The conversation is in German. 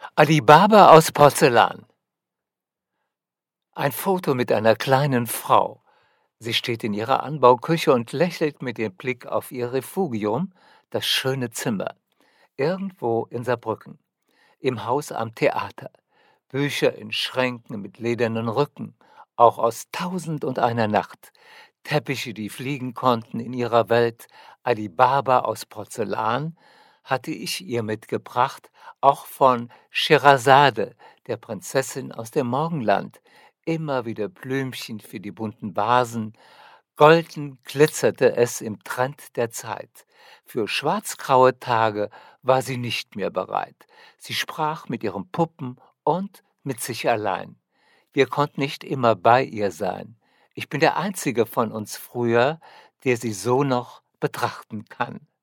Ali Baba aus Porzellan. Ein Foto mit einer kleinen Frau. Sie steht in ihrer Anbauküche und lächelt mit dem Blick auf ihr Refugium, das schöne Zimmer, irgendwo in Saarbrücken, im Haus am Theater. Bücher in Schränken mit ledernen Rücken, auch aus Tausend und einer Nacht. Teppiche, die fliegen konnten in ihrer Welt. Ali Baba aus Porzellan hatte ich ihr mitgebracht, auch von Scheherazade, der Prinzessin aus dem Morgenland. Immer wieder Blümchen für die bunten Vasen. Golden glitzerte es im Trend der Zeit. Für schwarzgraue Tage war sie nicht mehr bereit. Sie sprach mit ihren Puppen und mit sich allein. Wir konnten nicht immer bei ihr sein. Ich bin der einzige von uns früher, der sie so noch betrachten kann.